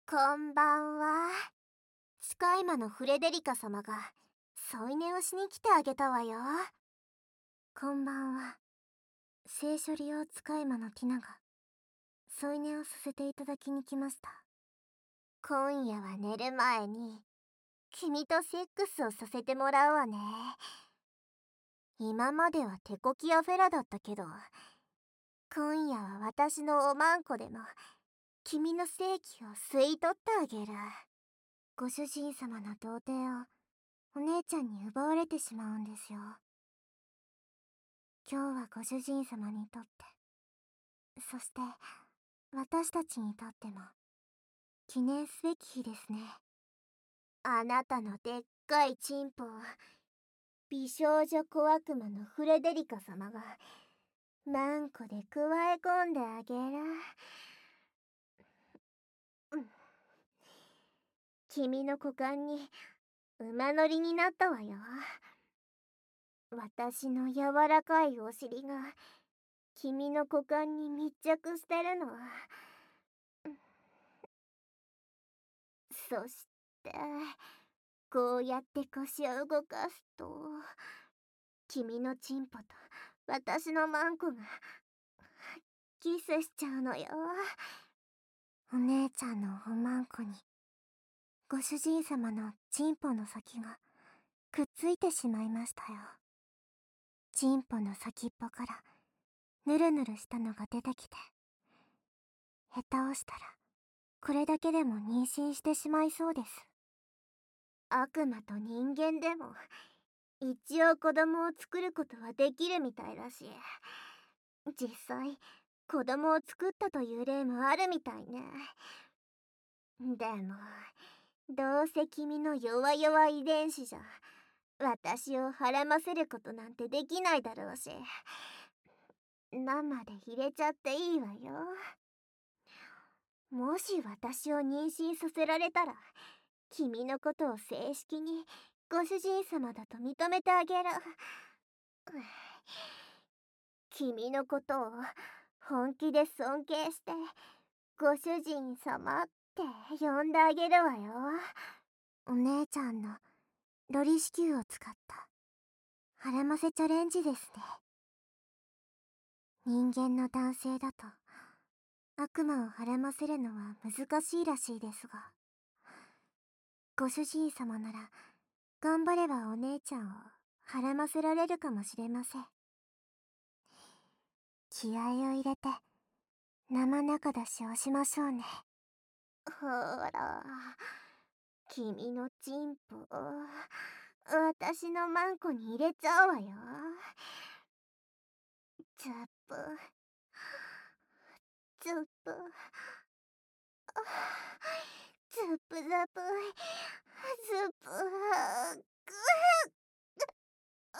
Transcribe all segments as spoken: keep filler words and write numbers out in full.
こんばんは。使い魔のフレデリカ様が添い寝をしに来てあげたわよ。こんばんは。性処理用使い魔のティナが添い寝をさせていただきに来ました。今夜は寝る前に君とセックスをさせてもらうわね。今まではテコキアフェラだったけど、今夜は私のおまんこでも君の性器を吸い取ってあげる。ご主人様の童貞をお姉ちゃんに奪われてしまうんですよ。今日はご主人様にとって、そして私たちにとっても記念すべき日ですね。あなたのでっかいチンポを美少女小悪魔のフレデリカ様がマンコでくわえ込んであげる。うん、君の股間に馬乗りになったわよ。私の柔らかいお尻が君の股間に密着してるの。そしてこうやって腰を動かすと君のチンポと私のマンコがキスしちゃうのよ。お姉ちゃんのおまんこにご主人様のチンポの先がくっついてしまいましたよ。チンポの先っぽからぬるぬるしたのが出てきて、下手をしたらこれだけでも妊娠してしまいそうです。悪魔と人間でも一応子供を作ることはできるみたいだし、実際子供を作ったという例もあるみたいね。でもどうせ君の弱々遺伝子じゃ私をはらませることなんてできないだろうし、生で入れちゃっていいわよ。もし私を妊娠させられたら君のことを正式にご主人様だと認めてあげる。君のことを本気で尊敬してご主人様って呼んであげるわよ。お姉ちゃんのロリ子宮を使ったはらませチャレンジですね。人間の男性だと悪魔をはらませるのは難しいらしいですが、ご主人様なら頑張ればお姉ちゃんをはらませられるかもしれません。気合を入れて生中出しをしましょうね。ほら、君のチンポを私のマンコに入れちゃうわよ。ザップザップズップザップズップグー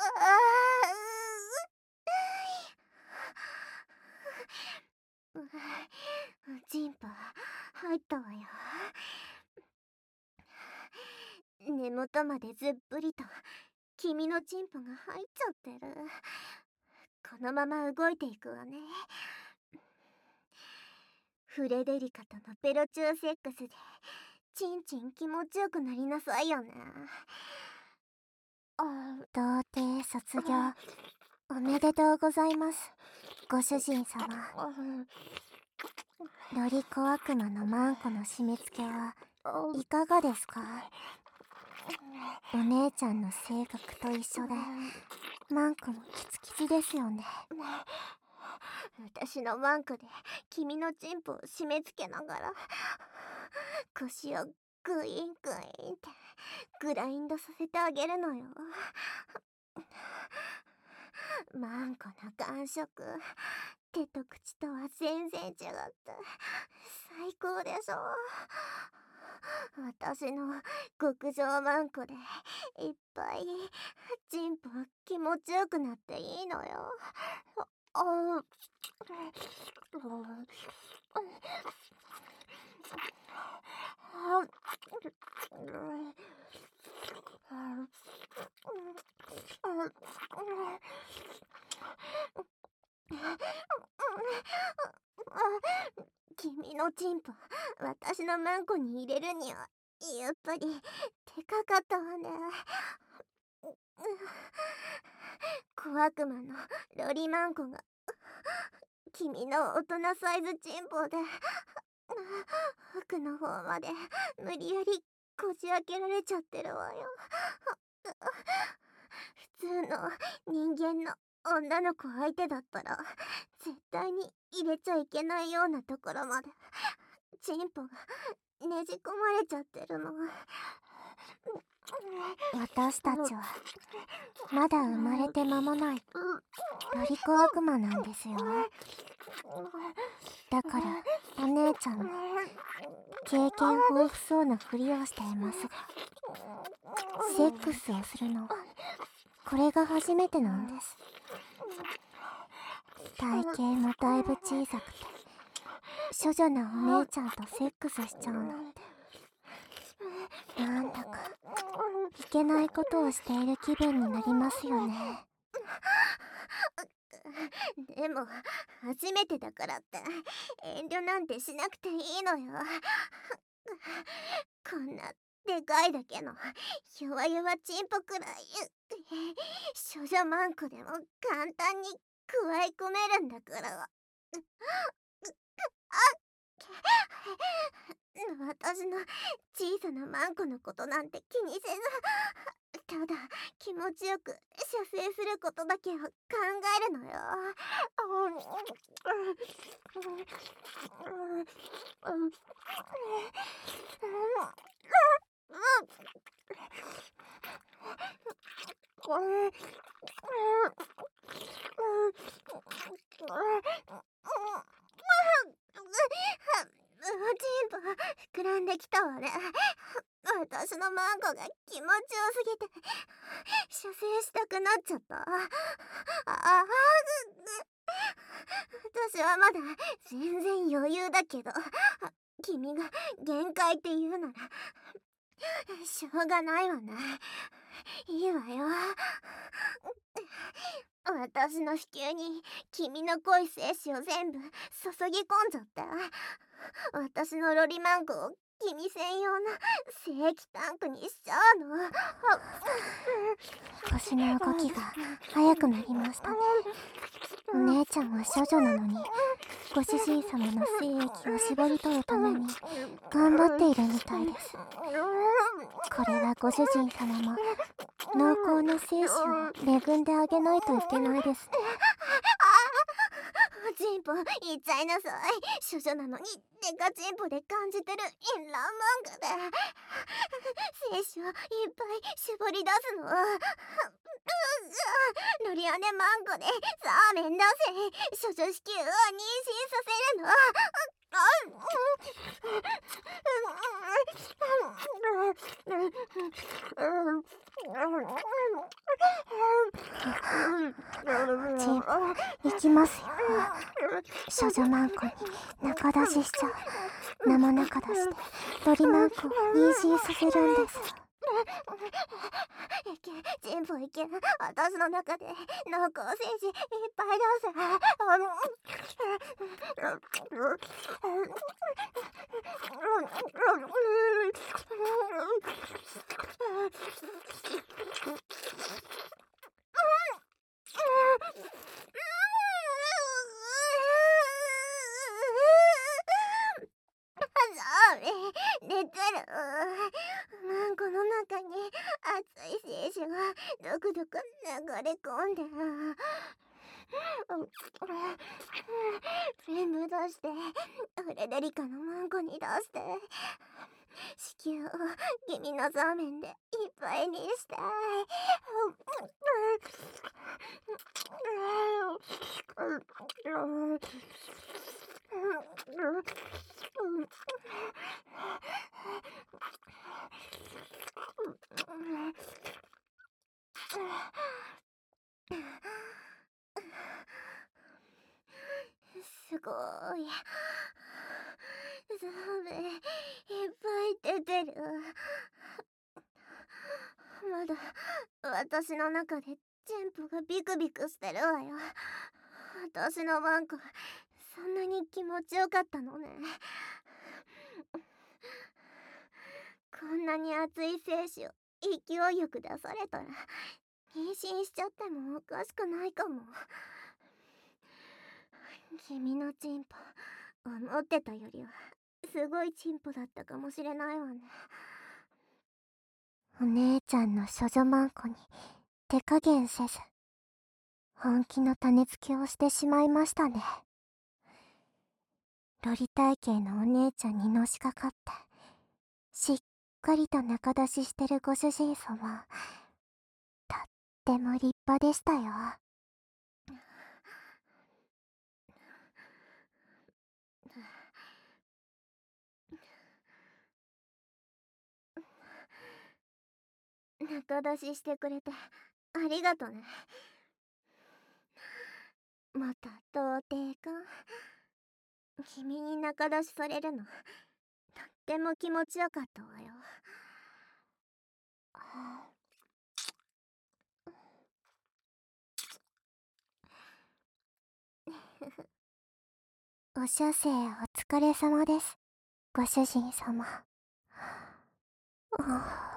チンポ入ったわよ。根元までずっぷりと君のチンポが入っちゃってる。このまま動いていくわね。フレデリカとのペロチューセックスでチンチン気持ちよくなりなさいよね。童貞卒業おめでとうございます、ご主人様。ロリコ悪魔のマンコの締め付けはいかがですか？お姉ちゃんの性格と一緒でマンコもキツキツですよね。私のマンコで君のチンポを締め付けながら腰をグイングインってグラインドさせてあげるのよ。マンコの感触、手と口とは全然違って最高でしょ。私の極上マンコでいっぱいチンポ気持ちよくなっていいのよ。ああ君のチンポ私のマンコに入れるにはやっぱり手かかったわね。小悪魔のロリマンコが君の大人サイズチンポで奥の方まで無理やりこじ開けられちゃってるわよ。普通の人間の女の子相手だったら絶対に入れちゃいけないようなところまでチンポがねじ込まれちゃってるの。私たちはまだ生まれて間もないロリコ悪魔なんですよ。だからお姉ちゃんも経験豊富そうなふりをしていますが、セックスをするのはこれが初めてなんです。体型もだいぶ小さくて処女なお姉ちゃんとセックスしちゃうなんて、なんだかいけないことをしている気分になりますよね。でも初めてだからって遠慮なんてしなくていいのよ。こんなでかいだけの弱々チンポくらい処女マンコでも簡単にくわえ込めるんだから。私の小さなマンコのことなんて気にせず、ただ気持ちよく射精することだけを考えるのよ。チンポ膨らんできたわね。私のマンコが気持ちよすぎて射精したくなっちゃった。ああ、私はまだ全然余裕だけど、君が限界って言うならしょうがないわな。いいわよ。私の子宮に君の濃い精子を全部注ぎ込んじゃって、私のロリマンコを君専用の精液タンクにしちゃうの。腰の動きが速くなりましたね。お姉ちゃんは処女なのにご主人様の精液を絞り取るために頑張っているみたいです。これはご主人様も濃厚な精子を恵んであげないといけないですね。チンポ言っちゃいなさい。処女なのにデカチンポで感じてるインランマンガで精子をいっぱい絞り出すの。ロリアネマンゴでさあめんだせ。処女子宮を妊娠させるの。チンポ行きますよ。処女マンコに中出ししちゃう。生中出してロリマンコを妊娠させるんです。いけ、チンポいけ。私の中で濃厚精子いっぱい出せ。出てる。マンコの中に熱い精子がどくどく流れ込んで、全部出してフレデリカのマンコに出して、子宮を君の座面でいっぱいにしたい。すごい。ザメいっぱい出てる。まだ私の中でチンポがビクビクしてるわよ。私のマンコそんなに気持ちよかったのね。 熱い精子を勢いよく出されたら妊娠しちゃってもおかしくないかも。君のチンポ思ってたよりはすごいチンポだったかもしれないわね。お姉ちゃんの処女マンコに手加減せず本気の種付けをしてしまいましたね。ロリ体型のお姉ちゃんにのしかかってしっかりと仲出ししてるご主人様、とっても立派でしたよ。仲出ししてくれてありがとね。また童貞か。君に仲出しされるのとっても気持ちよかったわよ。お射精お疲れ様です、ご主人様。